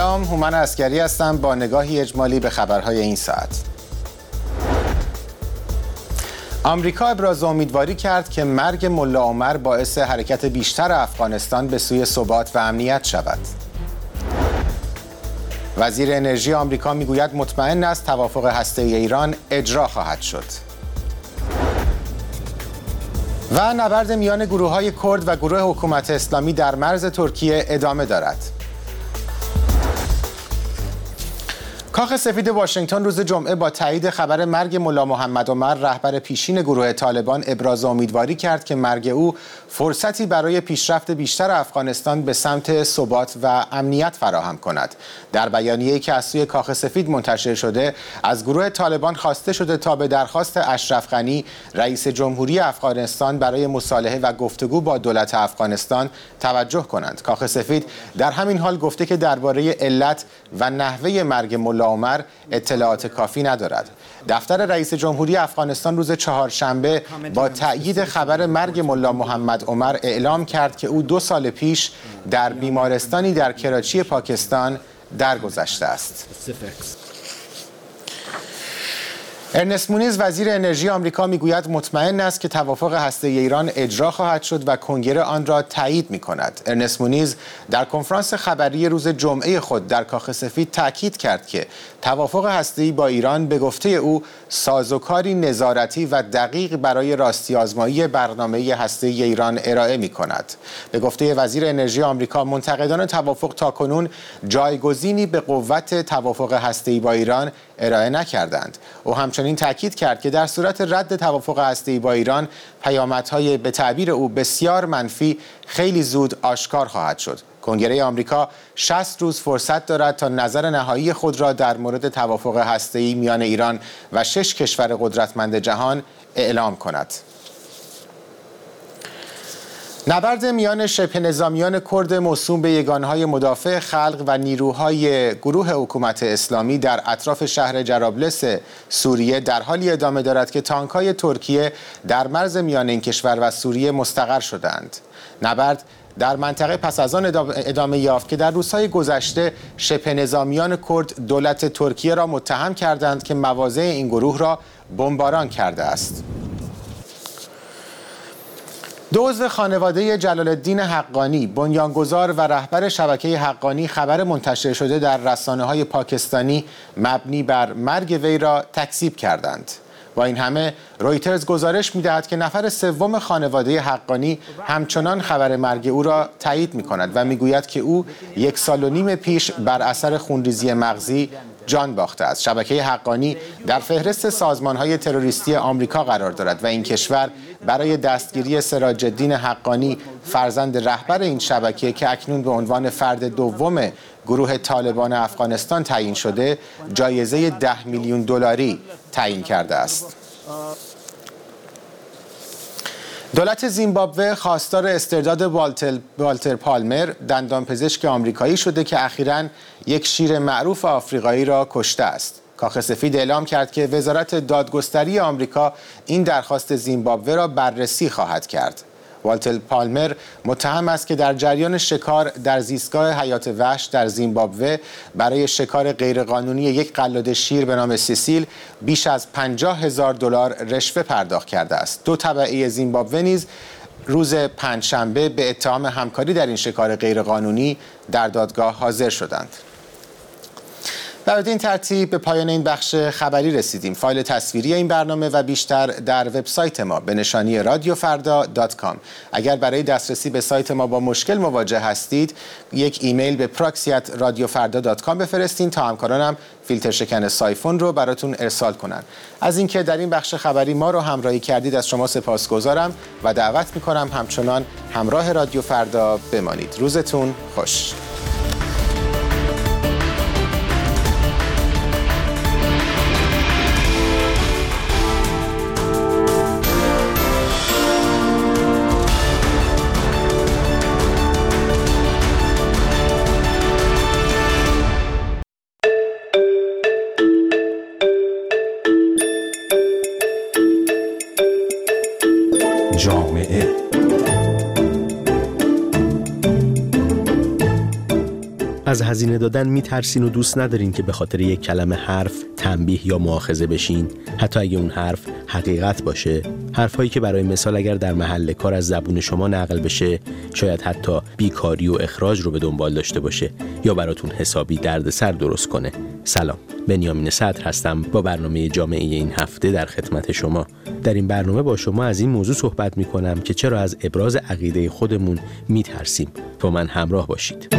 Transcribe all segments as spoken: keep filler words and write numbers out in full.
سلام، هومن عسکری هستم با نگاهی اجمالی به خبرهای این ساعت. آمریکا ابراز امیدواری کرد که مرگ ملا عمر باعث حرکت بیشتر افغانستان به سوی ثبات و امنیت شود. وزیر انرژی آمریکا میگوید مطمئن است توافق هسته‌ای ایران اجرا خواهد شد. و نبرد میان گروه‌های کرد و گروه حکومت اسلامی در مرز ترکیه ادامه دارد. کاخ سفید واشنگتن روز جمعه با تایید خبر مرگ ملا محمد عمر رهبر پیشین گروه طالبان ابراز امیدواری کرد که مرگ او فرصتی برای پیشرفت بیشتر افغانستان به سمت ثبات و امنیت فراهم کند. در بیانیه‌ای که از سوی کاخ سفید منتشر شده از گروه طالبان خواسته شده تا به درخواست اشرف غنی رئیس جمهوری افغانستان برای مصالحه و گفتگو با دولت افغانستان توجه کنند. کاخ سفید در همین حال گفته که درباره علت و نحوه مرگ ملا عمر اطلاعات کافی ندارد. دفتر رئیس جمهوری افغانستان روز چهارشنبه با تأیید خبر مرگ ملا محمد عمر اعلام کرد که او دو سال پیش در بیمارستانی در کراچی پاکستان درگذشته است. ارنست مونیز وزیر انرژی آمریکا میگوید مطمئن است که توافق هسته‌ای ایران اجرا خواهد شد و کنگره آن را تایید می‌کند. ارنست مونیز در کنفرانس خبری روز جمعه خود در کاخ سفید تاکید کرد که توافق هسته‌ای با ایران به گفته او سازوکاری نظارتی و دقیق برای راستی آزمایی برنامه هسته‌ای ایران ارائه می‌کند. به گفته وزیر انرژی آمریکا منتقدان توافق تاکنون جایگزینی به قوت توافق هسته‌ای با ایران ارائه نکردند. او همچنین تاکید کرد که در صورت رد توافق هسته‌ای با ایران پیامدهای به تعبیر او بسیار منفی خیلی زود آشکار خواهد شد. کنگره آمریکا شصت روز فرصت دارد تا نظر نهایی خود را در مورد توافق هسته‌ای میان ایران و شش کشور قدرتمند جهان اعلام کند. نبرد میان شبه نظامیان کرد موسوم به یگانهای مدافع خلق و نیروهای گروه حکومت اسلامی در اطراف شهر جرابلس سوریه در حالی ادامه دارد که تانک‌های ترکیه در مرز میان این کشور و سوریه مستقر شدند. نبرد در منطقه پس از آن ادامه یافت که در روزهای گذشته شبه نظامیان کرد دولت ترکیه را متهم کردند که مواضع این گروه را بمباران کرده است. دو عضو خانواده جلال الدین حقانی، بنیانگذار و رهبر شبکه حقانی، خبر منتشر شده در رسانه‌های پاکستانی مبنی بر مرگ وی را تکذیب کردند. با این همه رویترز گزارش می‌دهد که نفر سوم خانواده حقانی همچنان خبر مرگ او را تایید می‌کند و می‌گوید که او یک سال و نیم پیش بر اثر خونریزی مغزی جان باخته است. شبکه حقانی در فهرست سازمان‌های تروریستی آمریکا قرار دارد و این کشور برای دستگیری سراج الدین حقانی فرزند رهبر این شبکه که اکنون به عنوان فرد دوم گروه طالبان افغانستان تعیین شده جایزه ده میلیون دلاری تعیین کرده است. دولت زیمبابوه خواستار استرداد والتر, والتر پالمر دندانپزشک آمریکایی شده که اخیراً یک شیر معروف آفریقایی را کشته است. کاخ سفید اعلام کرد که وزارت دادگستری آمریکا این درخواست زیمبابوه را بررسی خواهد کرد. والتر پالمر متهم است که در جریان شکار در زیستگاه حیات وحش در زیمبابوه برای شکار غیرقانونی یک قلاده شیر به نام سیسیل بیش از پنجاه هزار دلار رشوه پرداخت کرده است. دو تبعه زیمبابوه نیز روز پنجشنبه به اتهام همکاری در این شکار غیرقانونی در دادگاه حاضر شدند. و به این ترتیب به پایان این بخش خبری رسیدیم. فایل تصویری این برنامه و بیشتر در وبسایت ما به نشانی رادیو فردا دات کام. اگر برای دسترسی به سایت ما با مشکل مواجه هستید، یک ایمیل به پراکسی ات رادیو فردا دات کام بفرستین تا همکارانم فیلتر شکن سایفون رو براتون ارسال کنن. از اینکه در این بخش خبری ما رو همراهی کردید از شما سپاسگزارم و دعوت می‌کنم همچنان همراه رادیو فردا بمانید. روزتون خوش. جامعه از هزینه دادن میترسین و دوست ندارین که به خاطر یک کلمه حرف تنبیه یا مؤاخذه بشین، حتی اگه اون حرف حقیقت باشه. حرفایی که برای مثال اگر در محل کار از زبون شما نقل بشه، شاید حتی بیکاری و اخراج رو به دنبال داشته باشه یا براتون حسابی دردسر درست کنه. سلام، بنیامین صدر هستم با برنامه جامعه این هفته در خدمت شما. در این برنامه با شما از این موضوع صحبت می‌کنم که چرا از ابراز عقیده خودمون میترسیم. با من همراه باشید.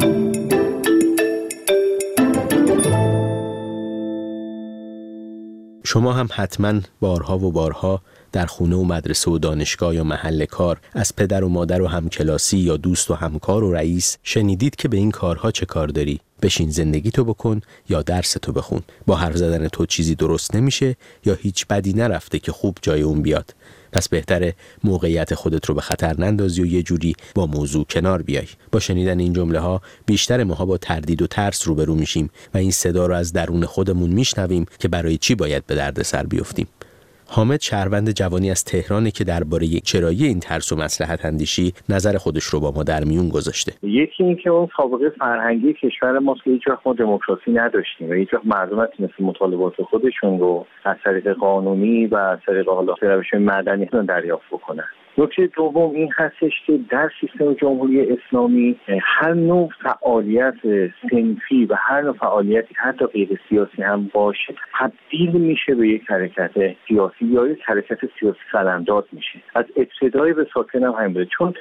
شما هم حتما بارها و بارها در خونه و مدرسه و دانشگاه یا محل کار از پدر و مادر و همکلاسی یا دوست و همکار و رئیس شنیدید که به این کارها چه کار داری؟ بشین زندگی تو بکن یا درس تو بخون. با حرف زدن تو چیزی درست نمیشه یا هیچ بدی نرفته که خوب جای اون بیاد. پس بهتره موقعیت خودت رو به خطر نندازی و یه جوری با موضوع کنار بیای. با شنیدن این جمله ها بیشتر ماها با تردید و ترس روبرو میشیم و این صدا رو از درون خودمون میشنویم که برای چی باید به درد سر بیفتیم. حامد شهروند جوانی از تهرانه که درباره چرایی این ترس و مصلحت اندیشی نظر خودش رو با ما در میون گذاشته. یکی این که اون سابقه فرهنگی کشور ما که هیچ وقت ما دموکراسی نداشتیم و هیچ وقت مردم مثل مطالبات خودشون رو از طریق قانونی و از طریق حالا روش مدنی دریافت بکنن. نکته دوم این هستش که در سیستم جمهوری اسلامی هر نوع فعالیت صنفی و هر نوع فعالیتی حتی غیر سیاسی هم باشه تبدیل میشه به یک حرکت سیاسی یا یک حرکت سیاسی قلمداد میشه. از ابتدای به ساکن هم همین بوده، چون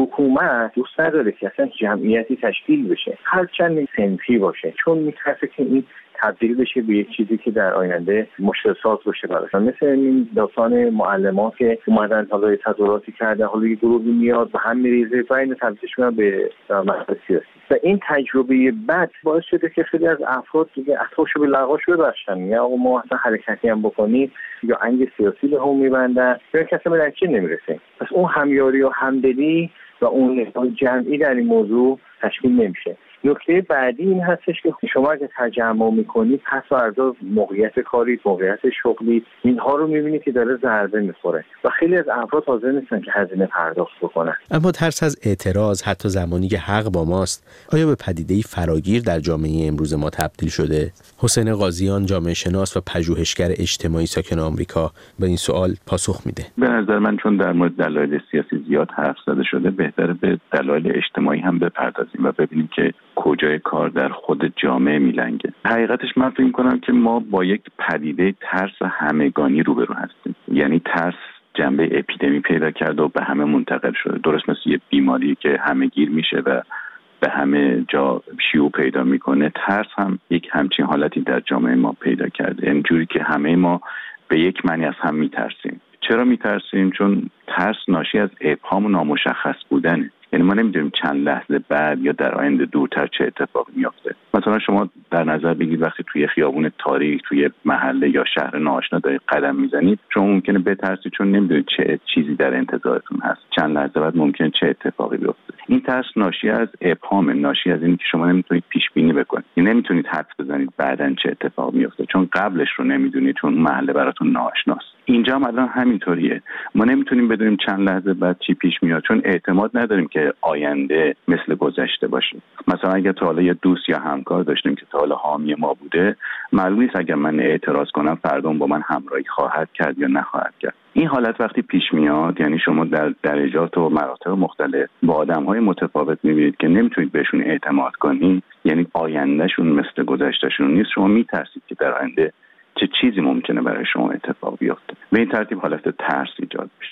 حکومت دوست نداره که اصلا جمعیتی تشکیل بشه هرچند صنفی باشه، چون میترسه که این تبدیل بشه به یک چیزی که در آینده مشکلات باشه براشون. مثل این داستان معلمان که اومدن حالا تظاهراتی کردن، حالا یه گروهی میاد و هم میریزه و این تبدیلش میاد به مسئله سیاسی و این تجربه بد باعث شده که خیلی از افراد دیگه اطرافشو به لغاش ببخشن یا آقا ما اصلا حرکتی هم بکنیم یا انگ سیاسی به هم میبندن یا کسی به نتیجه نمیرسه. پس اون همیاری و همدلی و اون جمعی در این موضوع تشکیل نمیشه. نکته بعدی این هستش که شما اگه تجمع میکنید پس فردا موقعیت کاری، موقعیت شغلی اینها رو میبینید که داره ضربه میخوره و خیلی از افراد حاضر نیستن که هزینه پرداخت بکنن. اما ترس از اعتراض حتی زمانی که حق با ماست آیا به پدیده‌ای فراگیر در جامعه امروز ما تبدیل شده؟ حسین قاضیان جامعه شناس و پژوهشگر اجتماعی ساکن آمریکا به این سوال پاسخ میده. به نظر من چون در مورد دلایل سیاسی زیاد حرف زده شده بهتره به دلایل اجتماعی هم بپردازیم و ببینیم که کجای کار در خود جامعه میلنگه. حقیقتش من فکر می‌کنم که ما با یک پدیده ترس همگانی روبرو هستیم. یعنی ترس جنبه اپیدمی پیدا کرده و به همه منتقل شده. درست مثل یه بیماری که همه گیر میشه و به همه جا شیوع پیدا میکنه، ترس هم یک همچین حالتی در جامعه ما پیدا کرده. اینجوری که همه ما به یک معنی از هم میترسیم. چرا میترسیم؟ چون ترس ناشی از ابهام و نامشخص بودنه. یعنی ما نمیدونیم چند لحظه بعد یا در آینده دورتر چه اتفاقی میفته. مثلا شما در نظر بگیرید وقتی توی خیابون تاریک، توی محله یا شهر ناآشنا دارید قدم میزنید، شما ممکنه بترسید چون نمیدونید چه چیزی در انتظارتون هست. چند لحظه بعد ممکنه چه اتفاقی بیفته. این ترس ناشی از ابهام، ناشی از اینه که شما نمیتونید پیش بینی بکنید. یعنی نمیتونید حدس بزنید بعداً چه اتفاقی میفته چون قبلش رو نمیدونید، چون محله براتون ناآشناست. اینجا هم الان همینطوریه. ما نمیتونیم بدونیم چند لحظه بعد چی پیش میاد چون اعتماد نداریم که آینده مثل گذشته باشه. مثلا اگه تا حالا یه دوست یا همکار داشتیم که تا حالا حامی ما بوده، معلوم نیست اگر من اعتراض کنم فردا با من همراهی خواهد کرد یا نخواهد کرد. این حالت وقتی پیش میاد، یعنی شما در درجات و مراتب مختلف با آدم‌های متفاوت می‌بینید که نمیتونید بهشون اعتماد کنید، یعنی آیندهشون مثل گذشتهشون نیست، شما میترسید که در آینده چه چیزی ممکنه برای شما اتفاق بیفته. به این ترتیب حالت ترس ایجاد میشه.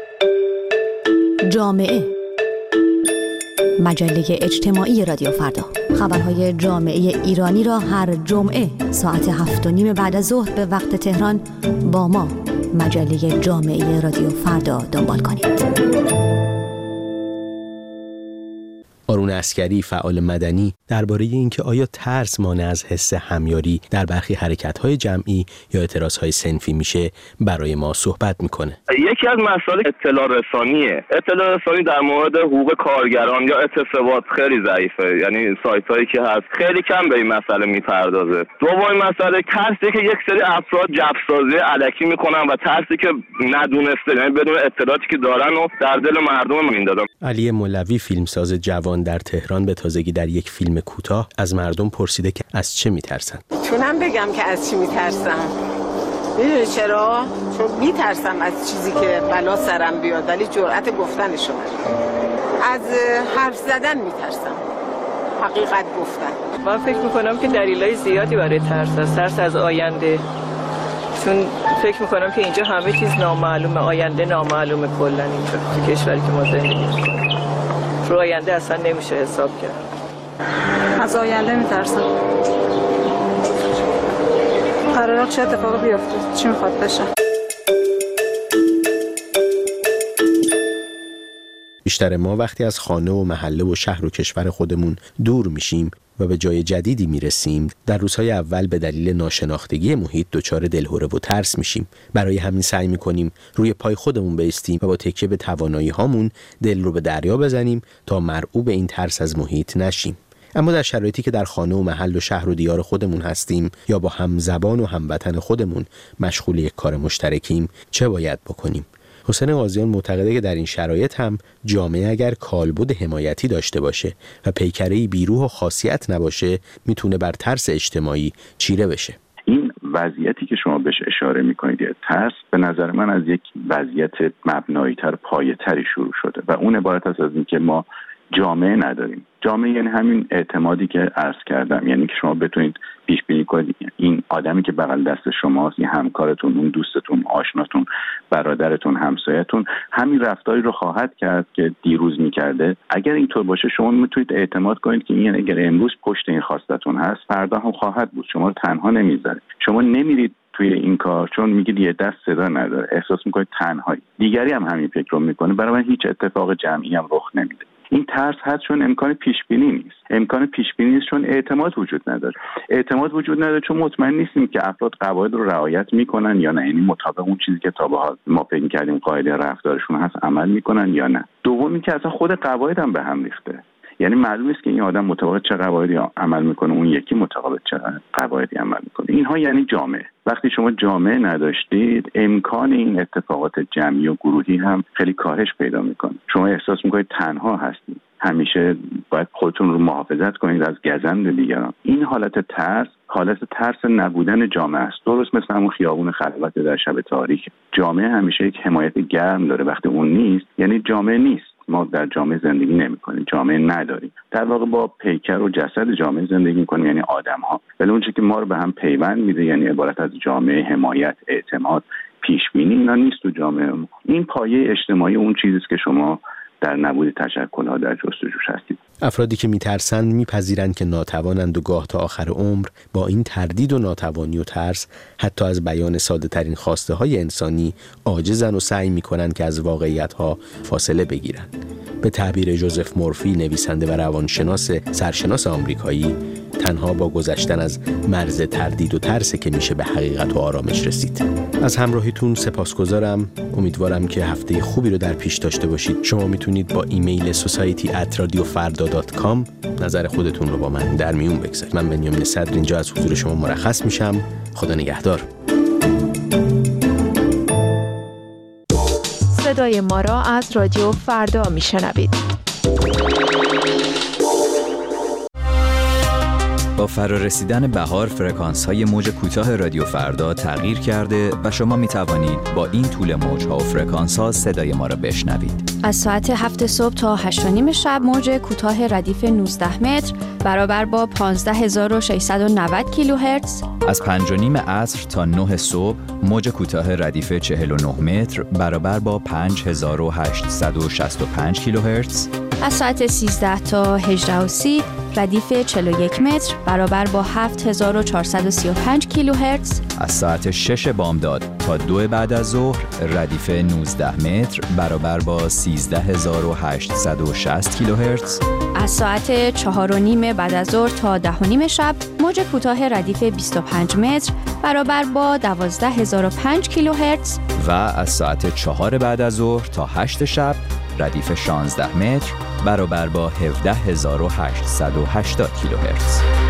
جامعه، مجله اجتماعی رادیو فردا. خبرهای جامعه ایرانی را هر جمعه ساعت هفت و نیم بعد از ظهر به وقت تهران با ما مجله جامعه رادیو فردا دنبال کنید. آرون عسکری فعال مدنی درباره اینکه آیا ترس مانع از حس همیاری در برخی حرکت‌های جمعی یا اعتراض‌های صنفی میشه برای ما صحبت میکنه. یکی از مسائل اطلاع رسانیه. اطلاع رسانی در مورد حقوق کارگران یا اعتصابات خیلی ضعیفه. یعنی سایت‌هایی که هست خیلی کم به این مسئله میپردازه. دومین مسئله ترسی که یک سری افراد جفسازی الکی میکنن و ترسی که ندونسته، یعنی بدون اطلاعاتی که دارن و در دل مردم میندازن. علی مولوی فیلمساز جوان نوجوان در تهران به تازگی در یک فیلم کوتاه از مردم پرسیده که از چه میترسن. میتونم بگم که از چی میترسم؟ میدونی چرا؟ چون میترسم از چیزی که بلا سرم بیاد، ولی جرأت گفتنشو ندارم. از حرف زدن میترسم، حقیقت گفتن. من فکر میکنم که دلایل زیادی برای ترس است. ترس از آینده، چون فکر میکنم که اینجا همه چیز نامعلومه، آینده نامعلومه کلا اینجا تو کشوری که ما زندگی میکنیم. رو آینده اصلا نمیشه حساب کرد. از آینده میترسم. قراره چه اتفاقی بیفته؟ چی میخواد بشه؟ بیشتر ما وقتی از خانه و محله و شهر و کشور خودمون دور میشیم و به جای جدیدی میرسیم، در روزهای اول به دلیل ناشناختگی محیط دچار دلهره و ترس میشیم. برای همین سعی میکنیم روی پای خودمون بایستیم و با تکیه به توانایی هامون دل رو به دریا بزنیم تا مرعوب این ترس از محیط نشیم. اما در شرایطی که در خانه و محل و شهر و دیار خودمون هستیم یا با هم زبان و هموطن خودمون مشغول یک کار مشترکیم، چه باید بکنیم؟ حسین قاضیان معتقده که در این شرایط هم جامعه اگر کالبد حمایتی داشته باشه و پیکره‌ای بیروح و خاصیت نباشه، میتونه بر ترس اجتماعی چیره بشه. این وضعیتی که شما بهش اشاره میکنید، ترس، به نظر من از یک وضعیت مبنایی‌تر، پایه‌تری شروع شده و اون عبارت است از اینکه ما جامعه نداریم. جامعه یعنی همین اعتمادی که عرض کردم، یعنی که شما بتونید پیش بینی کنید این آدمی که بغل دست شماست، این همکارتون، اون دوستتون، آشناتون، برادرتون، همسایتون، همین رفتاری رو خواهد کرد که دیروز میکرده. اگر اینطور باشه شما میتونید اعتماد کنید که این اگر امروز پشت این خواستتون هست، فردا هم خواهد بود. شما رو تنها نمیذاره. شما نمیرید توی این کار چون میگید یه دست صدا نداره، احساس میکنید تنهایی. دیگری هم همین فکر رو میکنه، برای من هیچ اتفاق جمعی هم رخ نمیده. این ترس هست چون امکان پیش بینی نیست. امکان پیش بینی نیست چون اعتماد وجود نداره. اعتماد وجود نداره چون مطمئن نیستیم که افراد قواعد رو رعایت میکنن یا نه، یعنی مطابق اون چیزی که تا به حال ما فکر کردیم قاعده رفتارشون هست عمل میکنن یا نه. دوم اینکه اصلا خود قواعد هم به هم ریخته. یعنی معلوم نیست که این آدم مطابق چه قواعدی عمل میکنه، اون یکی مطابق چه قواعدی عمل میکنه. اینها یعنی جامعه. وقتی شما جامعه نداشتید، امکان این اتفاقات جمعی و گروهی هم خیلی کاهش پیدا میکنه. شما احساس میکنید تنها هستید، همیشه باید خودتون رو محافظت کنید از گزند دیگران. این حالت ترس، حالت ترس نبودن جامعه است. درست مثل همون خیابون خلوت در شب تاریک. جامعه همیشه یک حمایت گرم داره. وقتی اون نیست، یعنی جامعه نیست. ما در جامعه زندگی نمی‌کنیم، جامعه نداریم. در واقع با پیکر و جسد جامعه زندگی می‌کنیم، یعنی آدم‌ها. ولی اون چیزی که ما رو به هم پیوند میده، یعنی عبارت از جامعه، حمایت، اعتماد، پیش‌بینی، اینا نیست تو جامعه. این پایه اجتماعی اون چیزی است که شما در نبود تشکل‌ها در جستجوش هستید. افرادی که میترسند میپذیرند که ناتوانند و گاه تا آخر عمر با این تردید و ناتوانی و ترس حتی از بیان ساده ترین خواسته های انسانی عاجزند و سعی میکنند که از واقعیت ها فاصله بگیرند. به تعبیر جوزف مورفی، نویسنده و روانشناس سرشناس آمریکایی، تنها با گذشتن از مرز تردید و ترس که میشه به حقیقت و آرامش رسید. از همراهیتون سپاسگزارم. امیدوارم که هفته خوبی رو در پیش داشته باشید. شما میتونید با ایمیل سوسایتی ات رادیو فردا دات کام نظر خودتون رو با من در میون بگذارید. من بنیامین صدر اینجا از حضور شما مرخص میشم. خدا نگهدار. صدای ما را از رادیو فردا میشنوید. با فرارسیدن بهار فرکانس‌های موج کوتاه رادیو فردا تغییر کرده و شما می توانید با این طول موج‌ها و فرکانس‌ها صدای ما را بشنوید. از ساعت هفت صبح تا هشت و نیم شب موج کوتاه ردیف نوزده متر برابر با پانزده هزار و ششصد و نود کیلوهرتز. از پنج و نیم عصر تا نه صبح موج کوتاه ردیف چهل و نه متر برابر با پنج هزار و هشتصد و شصت و پنج کیلوهرتز. از ساعت سیزده تا هجده و سی ردیف چهل و یک متر برابر با هفت هزار و چهارصد و سی و پنج کیلوهرتز. از ساعت شش بامداد تا دو بعد از ظهر ردیف نوزده متر برابر با سیزده هزار و هشتصد و شصت کیلوهرتز. از ساعت چهار و نیم بعد از ظهر تا ده و نیم شب موج کوتاه ردیف بیست و پنج متر برابر با دوازده هزار و پنج کیلوهرتز. و از ساعت چهار بعد از ظهر تا هشت شب ردیف شانزده متر برابر با هفده هزار و هشتصد و هشتاد کیلوهرتز.